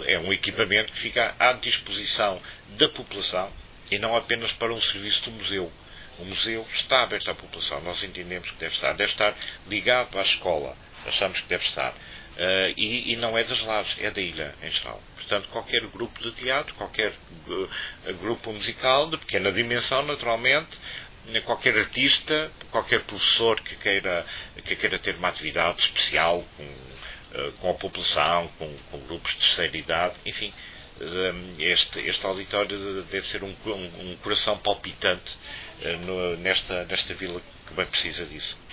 é um equipamento que fica à disposição da população e não apenas para um serviço do museu. O museu está aberto à população, nós entendemos que deve estar ligado à escola, achamos que deve estar. E não é das lajes, é da ilha em geral. Portanto, qualquer grupo de teatro, qualquer grupo musical, de pequena dimensão, naturalmente, qualquer artista, qualquer professor que queira ter uma atividade especial com a população, com grupos de terceira idade, enfim, este auditório deve ser um coração palpitante nesta vila que bem precisa disso.